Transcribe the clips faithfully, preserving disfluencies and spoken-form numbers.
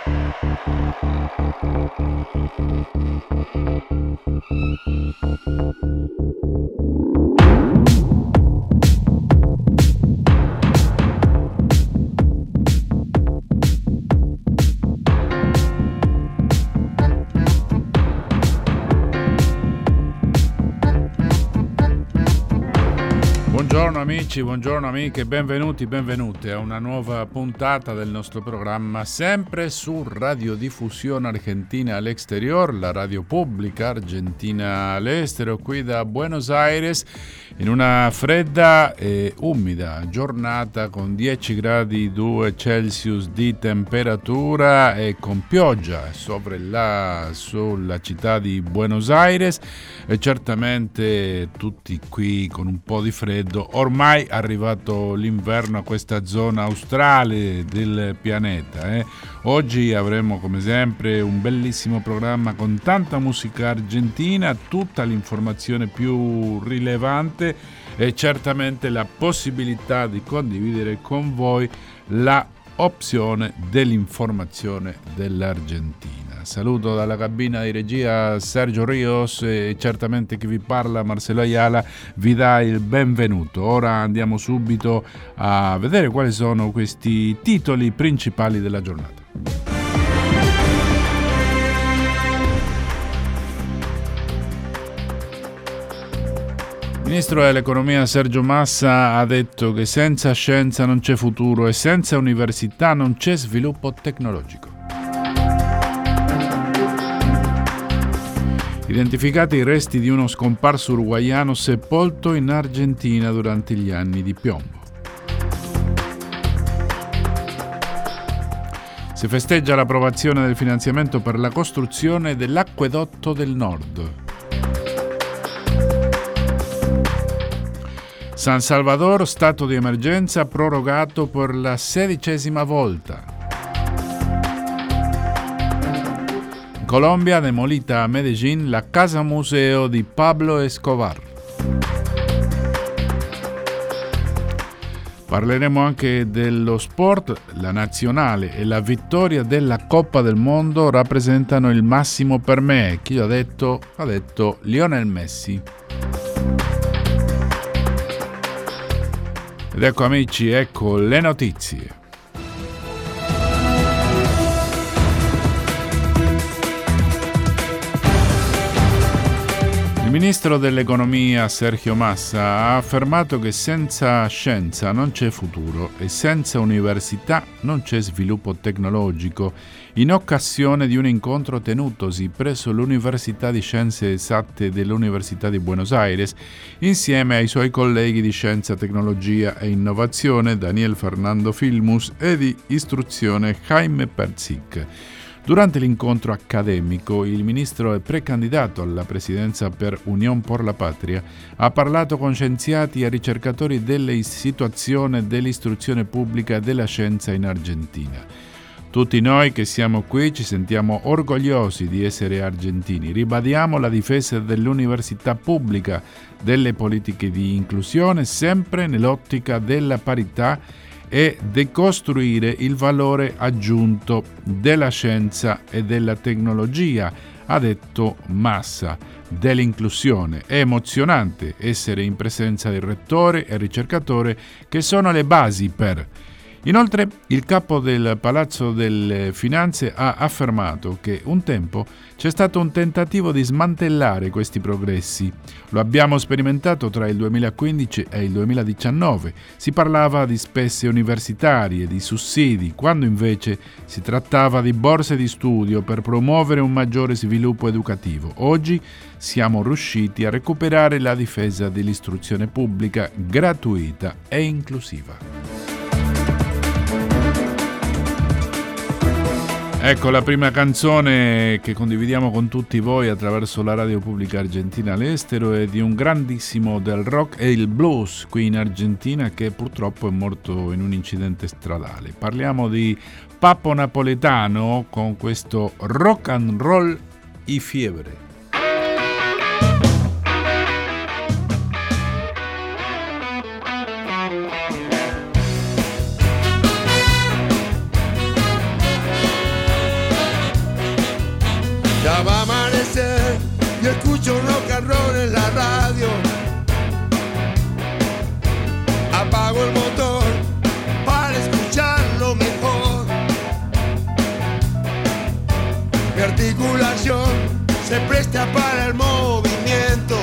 Buongiorno amici, buongiorno amiche, benvenuti, benvenute a una nuova puntata del nostro programma, sempre su Radiodiffusione Argentina all'Exterior, la radio pubblica argentina all'estero, qui da Buenos Aires, in una fredda e umida giornata con dieci gradi due Celsius di temperatura e con pioggia sopra la, sulla città di Buenos Aires, e certamente tutti qui con un po' di freddo. Ormai è arrivato l'inverno a questa zona australe del pianeta. Eh. Oggi avremo come sempre un bellissimo programma con tanta musica argentina, tutta l'informazione più rilevante e certamente la possibilità di condividere con voi la opzione dell'informazione dell'Argentina. Saluto dalla cabina di regia Sergio Rios e certamente chi vi parla, Marcelo Ayala, vi dà il benvenuto. Ora andiamo subito a vedere quali sono questi titoli principali della giornata. Il ministro dell'economia Sergio Massa ha detto che senza scienza non c'è futuro e senza università non c'è sviluppo tecnologico. Identificati i resti di uno scomparso uruguaiano sepolto in Argentina durante gli anni di piombo. Si festeggia l'approvazione del finanziamento per la costruzione dell'acquedotto del Nord. San Salvador, stato di emergenza prorogato per la sedicesima volta. In Colombia, demolita a Medellín la casa museo di Pablo Escobar. Parleremo anche dello sport. La nazionale e la vittoria della Coppa del Mondo rappresentano il massimo per me. Chi l'ha detto? Ha detto Lionel Messi. Ed ecco amici, ecco le notizie. Il ministro dell'economia Sergio Massa ha affermato che senza scienza non c'è futuro e senza università non c'è sviluppo tecnologico, in occasione di un incontro tenutosi presso l'Università di Scienze Esatte dell'Università di Buenos Aires insieme ai suoi colleghi di Scienza, Tecnologia e Innovazione Daniel Fernando Filmus e di Istruzione Jaime Persic. Durante l'incontro accademico, il ministro e precandidato alla presidenza per Unión por la Patria ha parlato con scienziati e ricercatori della situazione dell'istruzione pubblica e della scienza in Argentina. Tutti noi che siamo qui ci sentiamo orgogliosi di essere argentini. Ribadiamo la difesa dell'università pubblica, delle politiche di inclusione, sempre nell'ottica della parità e decostruire il valore aggiunto della scienza e della tecnologia, ha detto Massa. Dell'inclusione è emozionante essere in presenza del rettore e ricercatore che sono le basi per. Inoltre, il capo del Palazzo delle Finanze ha affermato che un tempo c'è stato un tentativo di smantellare questi progressi. Lo abbiamo sperimentato tra il duemilaquindici e il duemiladiciannove. Si parlava di spese universitarie, di sussidi, quando invece si trattava di borse di studio per promuovere un maggiore sviluppo educativo. Oggi siamo riusciti a recuperare la difesa dell'istruzione pubblica gratuita e inclusiva. Ecco la prima canzone che condividiamo con tutti voi attraverso la radio pubblica argentina all'estero è di un grandissimo del rock e il blues qui in Argentina, che purtroppo è morto in un incidente stradale. Parliamo di Papo Napoletano con questo Rock and Roll y Fiebre. and roll en la radio. Apago el motor para escucharlo mejor. Mi articulación se presta para el movimiento.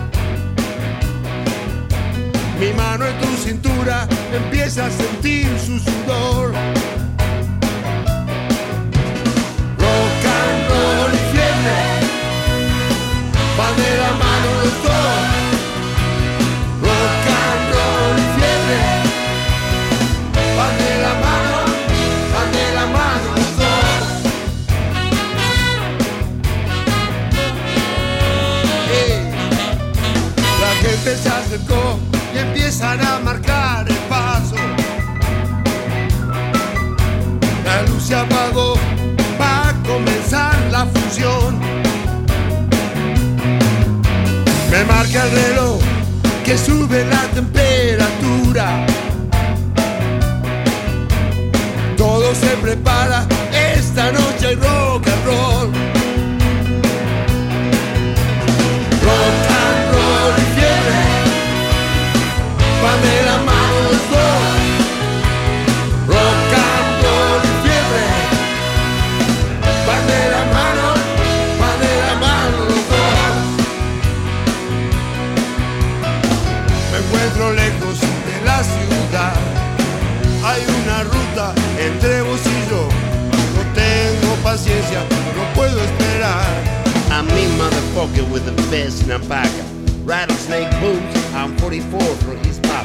Mi mano en tu cintura empieza a sentir su sudor. Rock and roll y fiebre van de la mano los dos. Rock and roll y fiebre van de la mano, van de la mano los dos. Hey. La gente se acercó y empiezan a marcar el paso. La luz se apagó, va a comenzar la función. Me marca el reloj que sube la temperatura. Todo se prepara, esta noche hay rock and roll. Rock and roll y fiebre van de la mano los dos. Rock and roll y fiebre van de la mano, van de la mano los dos. Me encuentro lejos de la ciudad. Hay una ruta entre vos y yo. No tengo paciencia, no puedo esperar. I'm me motherfucker with the best nampaca. Rattlesnake boots, I'm forty-four for his papa.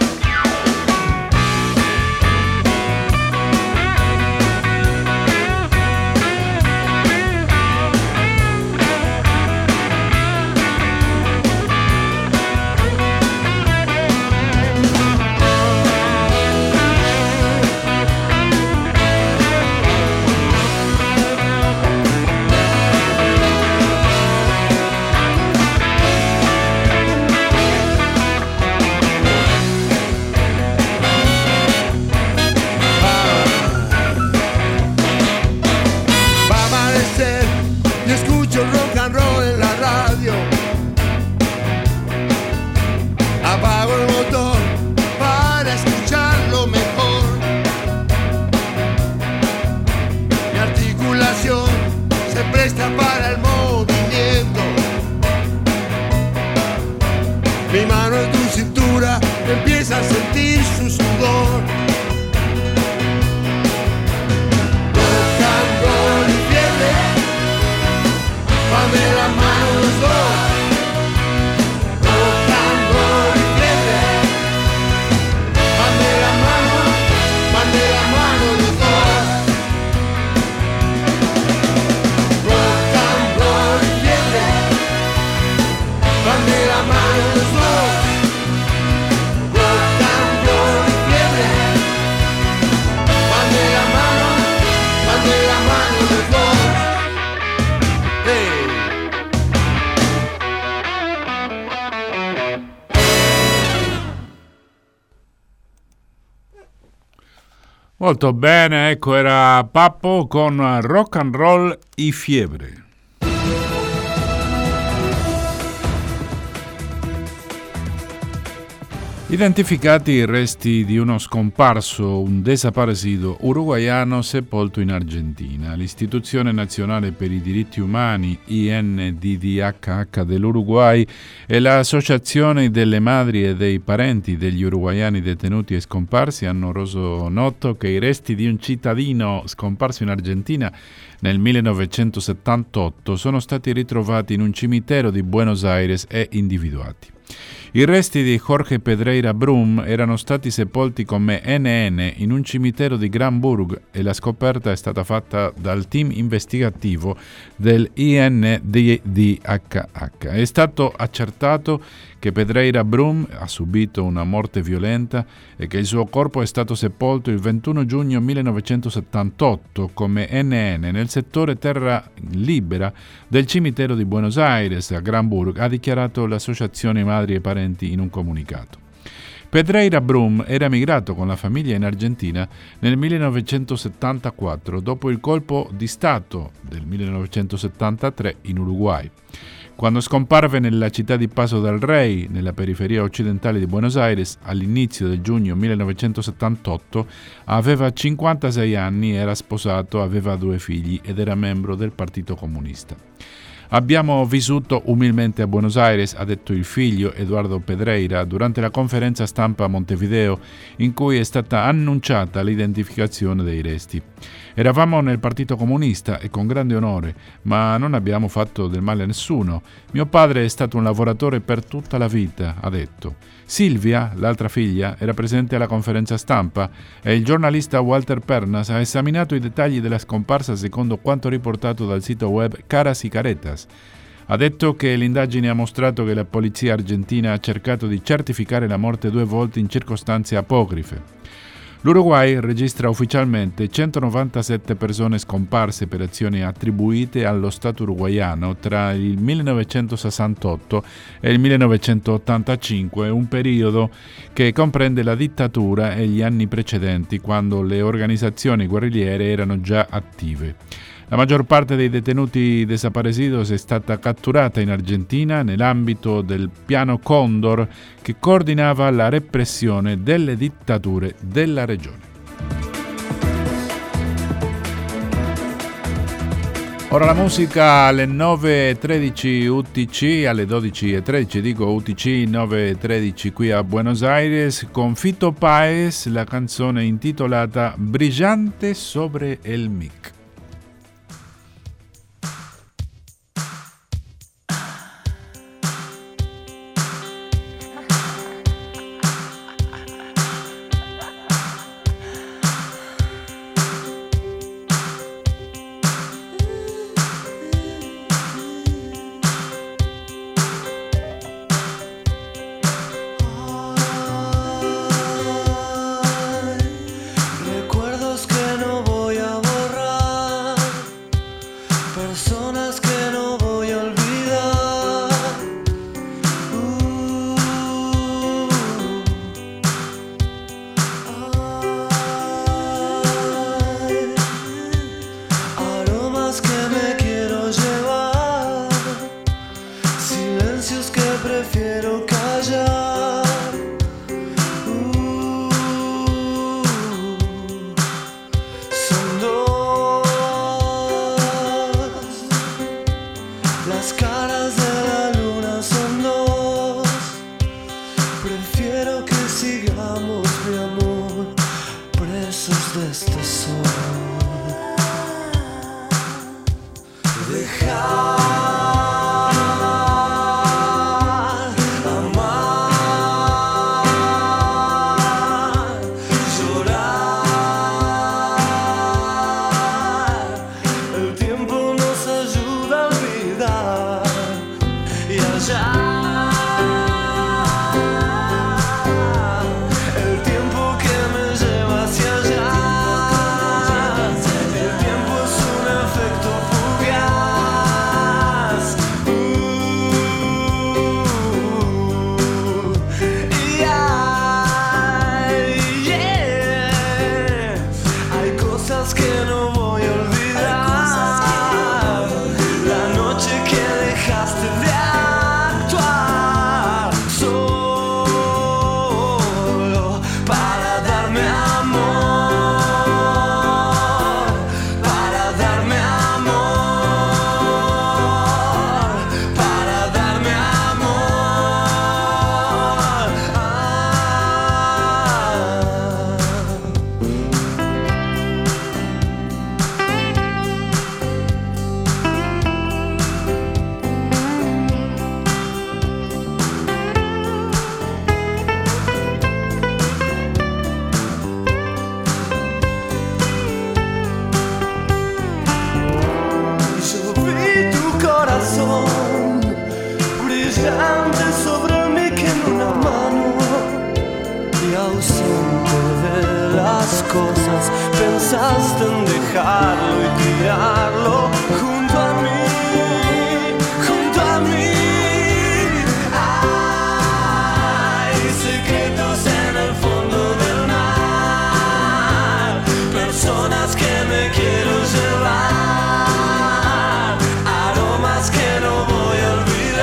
Para el movimiento. Mi mano en tu cintura empieza a sentir su sudor. Rock and roll y fiebre van de la mano los dos. Rock and roll y fiebre van de la mano, van de la mano los dos. Van de la mano los dos. Rock and roll y fiebre van de la mano, van de la mano los dos. Hey. Molto bene, ecco era Pappo con Rock and Roll y Fiebre. Identificati i resti di uno scomparso, un desaparecido uruguaiano sepolto in Argentina. L'Istituzione Nazionale per i Diritti Umani, I N D D H H dell'Uruguay, e l'Associazione delle Madri e dei Parenti degli uruguaiani detenuti e scomparsi hanno reso noto che i resti di un cittadino scomparso in Argentina nel millenovecentosettantotto sono stati ritrovati in un cimitero di Buenos Aires e individuati. I resti di Jorge Pedreira Brum erano stati sepolti come N N in un cimitero di Granburg e la scoperta è stata fatta dal team investigativo del I N D D H H. È stato accertato che Pedreira Brum ha subito una morte violenta e che il suo corpo è stato sepolto il ventuno giugno millenovecentosettantotto come N N nel settore terra libera del cimitero di Buenos Aires a Granburg, ha dichiarato l'Associazione Madri e Parenti in un comunicato. Pedreira Brum era emigrato con la famiglia in Argentina nel millenovecentosettantaquattro dopo il colpo di Stato del millenovecentosettantatré in Uruguay. Quando scomparve nella città di Paso del Rey, nella periferia occidentale di Buenos Aires, all'inizio del giugno millenovecentosettantotto, aveva cinquantasei anni, era sposato, aveva due figli ed era membro del Partito Comunista. Abbiamo vissuto umilmente a Buenos Aires, ha detto il figlio Eduardo Pedreira durante la conferenza stampa a Montevideo in cui è stata annunciata l'identificazione dei resti. Eravamo nel Partito Comunista e con grande onore, ma non abbiamo fatto del male a nessuno. Mio padre è stato un lavoratore per tutta la vita, ha detto. Silvia, l'altra figlia, era presente alla conferenza stampa e il giornalista Walter Pernas ha esaminato i dettagli della scomparsa secondo quanto riportato dal sito web Caras y Caretas. Ha detto che l'indagine ha mostrato che la polizia argentina ha cercato di certificare la morte due volte in circostanze apocrife. L'Uruguay registra ufficialmente centonovantasette persone scomparse per azioni attribuite allo Stato uruguaiano tra il millenovecentosessantotto e il millenovecentottantacinque, un periodo che comprende la dittatura e gli anni precedenti, quando le organizzazioni guerrigliere erano già attive. La maggior parte dei detenuti desaparecidos è stata catturata in Argentina nell'ambito del piano Condor che coordinava la repressione delle dittature della regione. Ora la musica alle nove e tredici U T C, alle dodici e tredici dico U T C, nove e tredici qui a Buenos Aires, con Fito Páez, la canzone intitolata Brillante sobre el mic. Pensaste en dejarlo y tirarlo junto a mí, junto a mí. Hay secretos en el fondo del mar, personas que me quiero llevar, aromas que no voy a olvidar.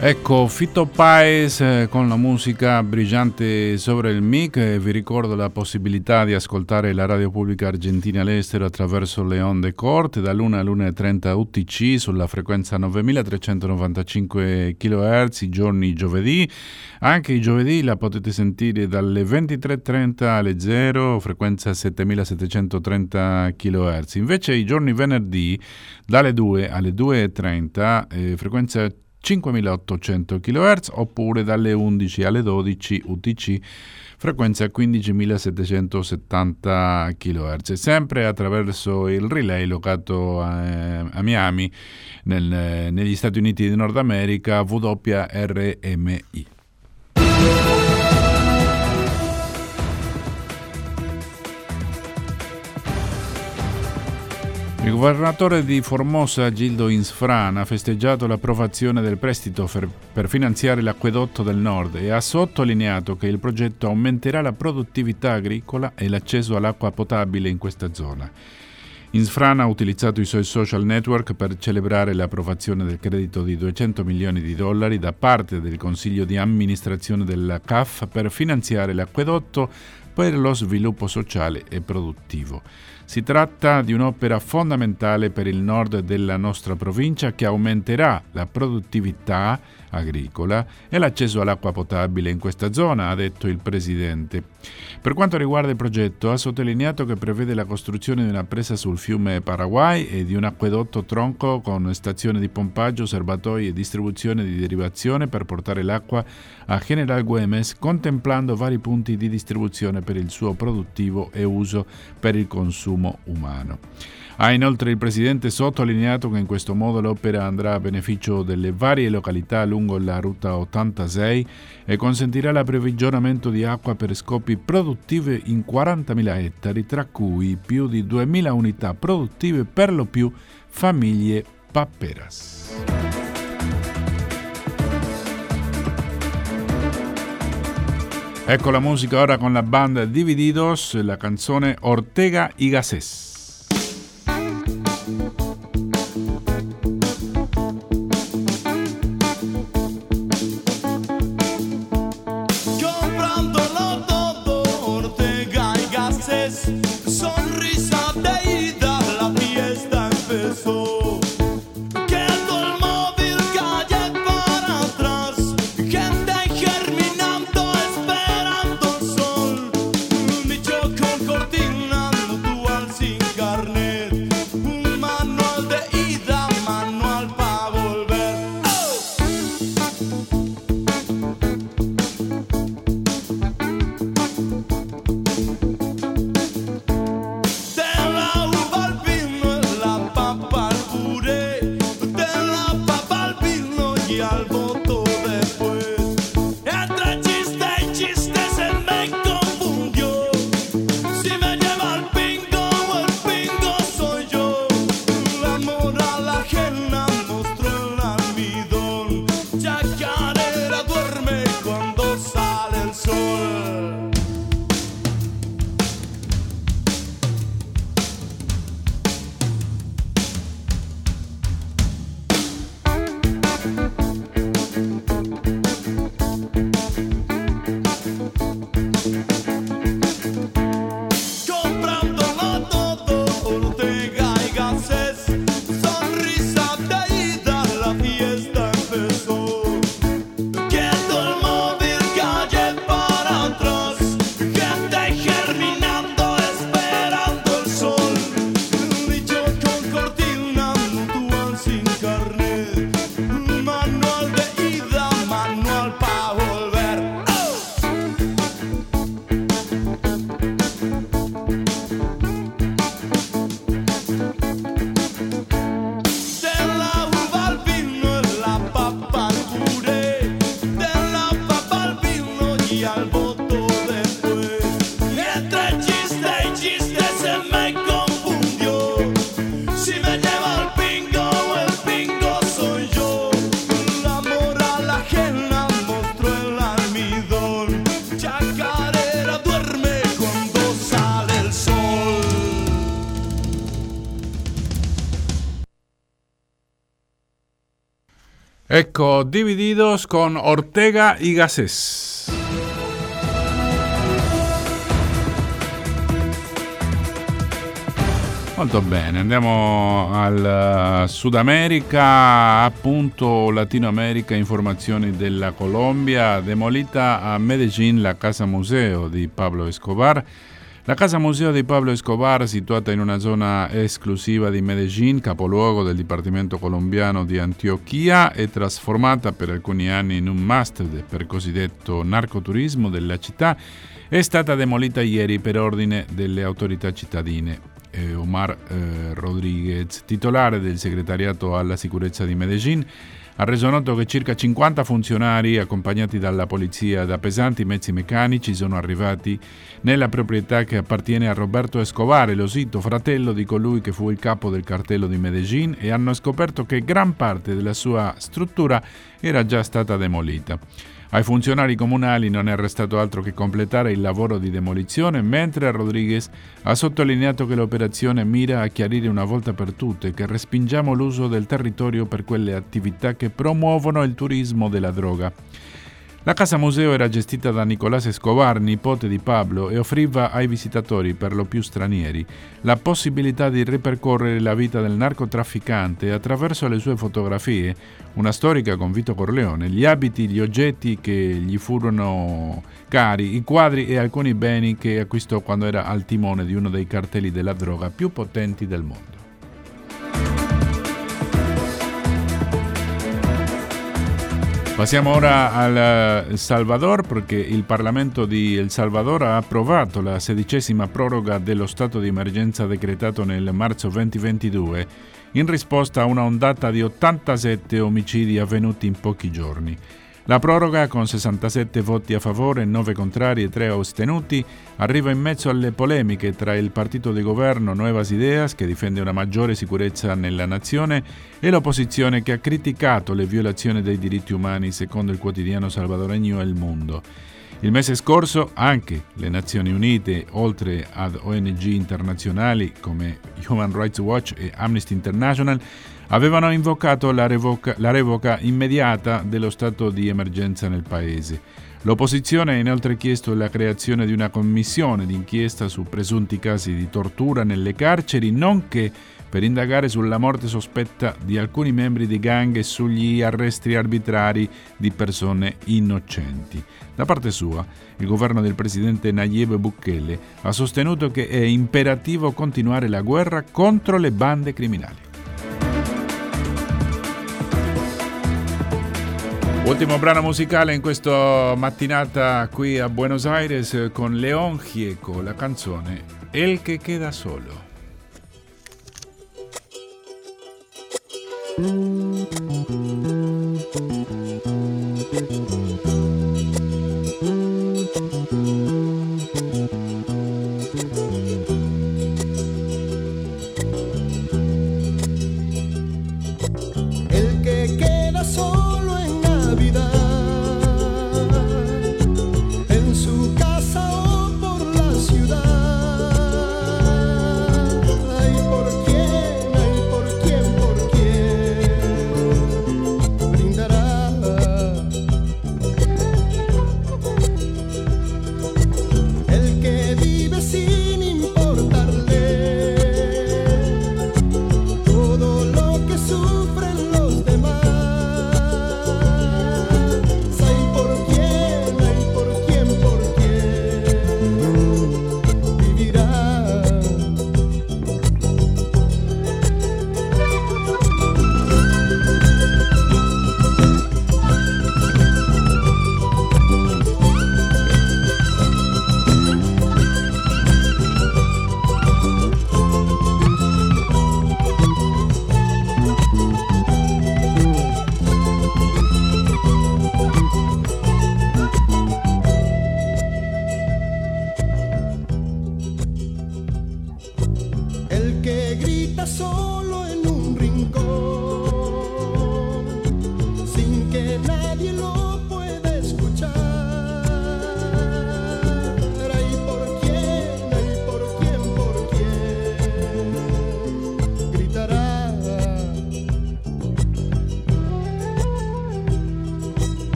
Ecco, Fito Páez eh, con la musica brillante sopra il mic. Eh, vi ricordo la possibilità di ascoltare la radio pubblica argentina all'estero attraverso le onde corte dall'una all'una e trenta U T C sulla frequenza novemilatrecentonovantacinque chilohertz i giorni giovedì. Anche i giovedì la potete sentire dalle ventitré e trenta alle zero, frequenza settemilasettecentotrenta chilohertz. Invece i giorni venerdì dalle due alle due e trenta, eh, frequenza cinquemilaottocento chilohertz, oppure dalle undici alle dodici U T C, frequenza quindicimilasettecentosettanta chilohertz, sempre attraverso il relay locato a, a Miami nel, negli Stati Uniti di Nord America, W R M I. Il governatore di Formosa, Gildo Insfrán, ha festeggiato l'approvazione del prestito per, per finanziare l'acquedotto del nord e ha sottolineato che il progetto aumenterà la produttività agricola e l'accesso all'acqua potabile in questa zona. Insfrán ha utilizzato i suoi social network per celebrare l'approvazione del credito di duecento milioni di dollari da parte del Consiglio di amministrazione della C A F per finanziare l'acquedotto per lo sviluppo sociale e produttivo. Si tratta di un'opera fondamentale per il nord della nostra provincia che aumenterà la produttività agricola e l'accesso all'acqua potabile in questa zona, ha detto il presidente. Per quanto riguarda il progetto, ha sottolineato che prevede la costruzione di una presa sul fiume Paraguay e di un acquedotto tronco con stazione di pompaggio, serbatoi e distribuzione di derivazione per portare l'acqua a General Güemes, contemplando vari punti di distribuzione per il suo produttivo e uso per il consumo umano. Ha inoltre il presidente sottolineato che in questo modo l'opera andrà a beneficio delle varie località lungo la ruta ottantasei e consentirà l'approvvigionamento di acqua per scopi produttivi in quarantamila ettari, tra cui più di duemila unità produttive, per lo più famiglie paperas. Ecco la musica ora con la banda Divididos, la canzone Ortega y Gasset. Sonrisa de ida, la fiesta empezó. Quedó el móvil calle para atrás, gente germinando, esperando el sol. Mi choco coordinando tu al cinco. Ecco, Divididos con Ortega y Gasset. Molto bene, andiamo al Sud America, appunto Latino America, informazioni della Colombia. Demolita a Medellín la casa museo di Pablo Escobar. La casa museo di Pablo Escobar, situata in una zona esclusiva di Medellín, capoluogo del dipartimento colombiano di Antioquia, è trasformata per alcuni anni in un must per cosiddetto narcoturismo della città. È stata demolita ieri per ordine delle autorità cittadine. Eh, Omar eh, Rodriguez, titolare del segretariato alla sicurezza di Medellín, ha reso noto che circa cinquanta funzionari, accompagnati dalla polizia da pesanti mezzi meccanici, sono arrivati nella proprietà che appartiene a Roberto Escobar, Elosito, fratello di colui che fu il capo del cartello di Medellín, e hanno scoperto che gran parte della sua struttura era già stata demolita. Ai funzionari comunali non è restato altro che completare il lavoro di demolizione, mentre Rodriguez ha sottolineato che l'operazione mira a chiarire una volta per tutte che respingiamo l'uso del territorio per quelle attività che promuovono il turismo della droga. La casa museo era gestita da Nicolás Escobar, nipote di Pablo, e offriva ai visitatori, per lo più stranieri, la possibilità di ripercorrere la vita del narcotrafficante attraverso le sue fotografie, una storica con Vito Corleone, gli abiti, gli oggetti che gli furono cari, i quadri e alcuni beni che acquistò quando era al timone di uno dei cartelli della droga più potenti del mondo. Passiamo ora al El Salvador, perché il Parlamento di El Salvador ha approvato la sedicesima proroga dello stato di emergenza decretato nel marzo duemilaventidue in risposta a una ondata di ottantasette omicidi avvenuti in pochi giorni. La proroga, con sessantasette voti a favore, nove contrari e tre astenuti, arriva in mezzo alle polemiche tra il partito di governo Nuevas Ideas, che difende una maggiore sicurezza nella nazione, e l'opposizione, che ha criticato le violazioni dei diritti umani secondo il quotidiano salvadoregno El Mundo. Il mese scorso anche le Nazioni Unite, oltre ad O N G internazionali come Human Rights Watch e Amnesty International, avevano invocato la revoca, la revoca immediata dello stato di emergenza nel paese. L'opposizione ha inoltre chiesto la creazione di una commissione d'inchiesta su presunti casi di tortura nelle carceri, nonché per indagare sulla morte sospetta di alcuni membri di gang e sugli arresti arbitrari di persone innocenti. Da parte sua, il governo del presidente Nayib Bukele ha sostenuto che è imperativo continuare la guerra contro le bande criminali. Ultimo brano musicale in questa mattinata qui a Buenos Aires con León Gieco, la canzone El que queda solo. El que queda solo en Navidad, en su casa o por la ciudad. Ay, ¿por quién? Ay, ¿por quién? ¿Por quién?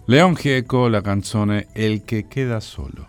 Leon Gieco, la canzone El que queda solo.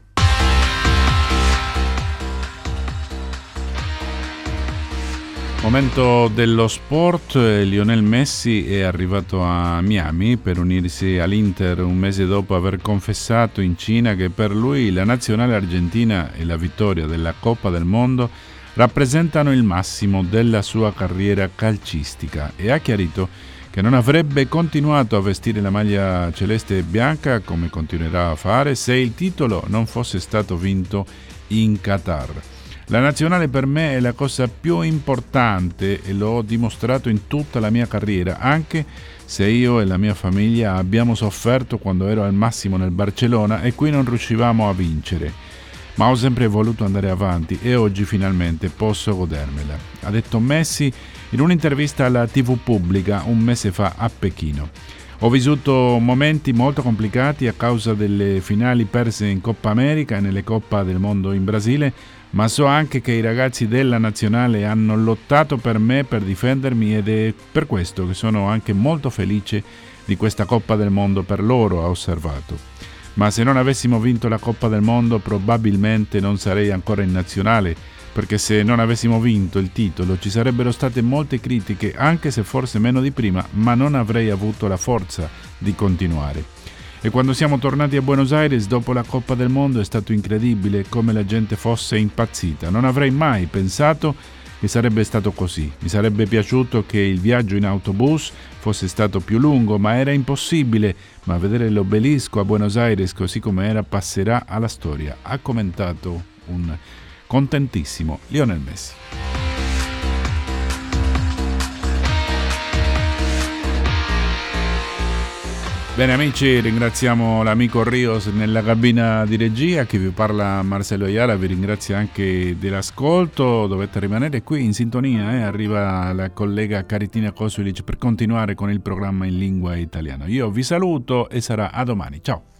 Momento dello sport, Lionel Messi è arrivato a Miami per unirsi all'Inter un mese dopo aver confessato in Cina che per lui la nazionale argentina e la vittoria della Coppa del Mondo rappresentano il massimo della sua carriera calcistica e ha chiarito che non avrebbe continuato a vestire la maglia celeste e bianca come continuerà a fare se il titolo non fosse stato vinto in Qatar. La nazionale per me è la cosa più importante e l'ho dimostrato in tutta la mia carriera, anche se io e la mia famiglia abbiamo sofferto quando ero al massimo nel Barcellona e qui non riuscivamo a vincere. Ma ho sempre voluto andare avanti e oggi finalmente posso godermela, ha detto Messi in un'intervista alla tivù pubblica un mese fa a Pechino. Ho vissuto momenti molto complicati a causa delle finali perse in Coppa America e nelle Coppa del Mondo in Brasile, ma so anche che i ragazzi della nazionale hanno lottato per me per difendermi ed è per questo che sono anche molto felice di questa Coppa del Mondo per loro, ha osservato. Ma se non avessimo vinto la Coppa del Mondo probabilmente non sarei ancora in nazionale, perché se non avessimo vinto il titolo ci sarebbero state molte critiche, anche se forse meno di prima, ma non avrei avuto la forza di continuare. E quando siamo tornati a Buenos Aires dopo la Coppa del Mondo è stato incredibile come la gente fosse impazzita. Non avrei mai pensato che sarebbe stato così. Mi sarebbe piaciuto che il viaggio in autobus fosse stato più lungo, ma era impossibile. Ma vedere l'obelisco a Buenos Aires così come era passerà alla storia, ha commentato un contentissimo Lionel Messi. Bene amici, ringraziamo l'amico Rios nella cabina di regia, che vi parla Marcello Ayala, vi ringrazio anche dell'ascolto, dovete rimanere qui in sintonia, eh? Arriva la collega Caritina Kosulic per continuare con il programma in lingua italiana. Io vi saluto e sarà a domani, ciao!